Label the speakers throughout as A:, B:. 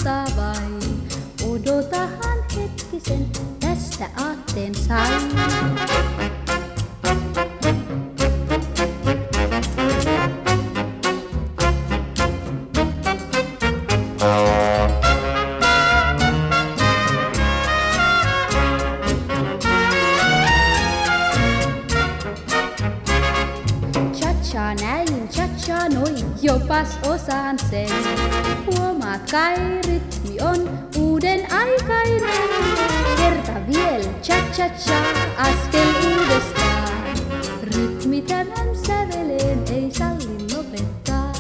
A: mutta vain. Odotahan hetkisen, tästä aatteen sain. Cha-cha näin, cha-cha noin, jopas osaan sen. Huomaat kai rytmi on uuden aikainen. Kerta viel, cha-cha-cha, askel uudestaan. Rytmi tämän säveleen ei salli lopettaa.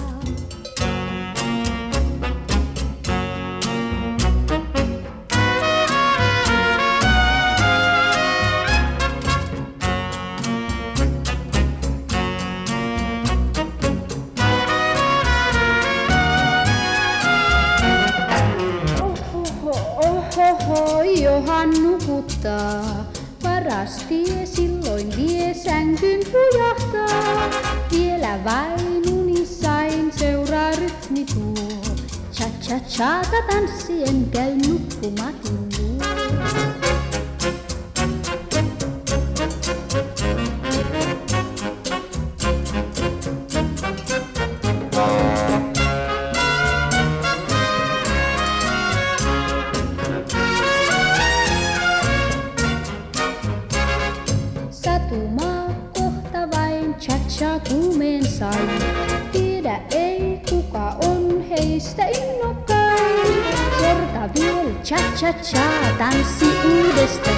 A: Ohoho, johan nukuttaa. Paras tie silloin vie sänkyn pujahtaa. Vielä vain unissain seuraa rytmi tuo. Cha-cha-chata tanssien käy nukkumaton luo. Satumaa kohta vain cha-cha kuumeen sain. Tiedä ei kuka on heistä innokkain. Kerta viel cha-cha-cha tanssi uudestaan.